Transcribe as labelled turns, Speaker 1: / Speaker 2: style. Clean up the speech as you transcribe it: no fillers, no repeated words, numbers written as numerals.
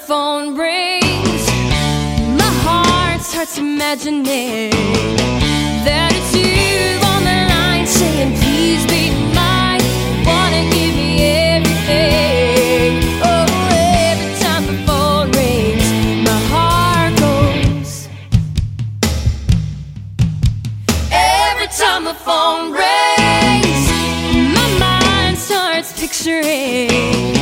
Speaker 1: phone rings, my heart starts imagining that it's you on the line saying, please be mine, wanna give me everything. Oh, every time the phone rings, my heart goes. Every time the phone rings, my mind starts picturing